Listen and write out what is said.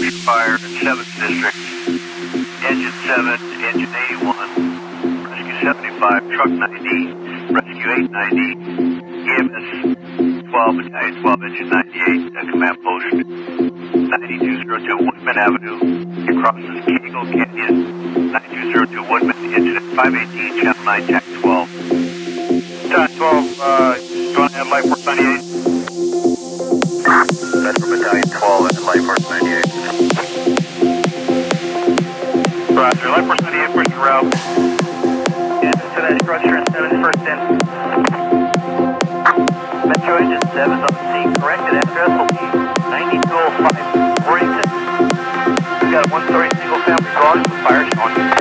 structure fire in 7th District. Engine 7, engine 81, rescue 75, truck 90, rescue 890, EMS 12, battalion 12, engine 98, command post 9202 Woodman Avenue, crosses Kegel Canyon, 9202 Woodman, engine at 518, channel 9, tack 12. Tack 12, you want to add life force 98? That's for battalion 12 and life force 98. Roger, life force 98, push the route. And to that structure in 7, first in. Metro engine 7 is on the scene. Corrected address will be 9205 Worthington. We've got a 1-story single family dwelling with fire showing.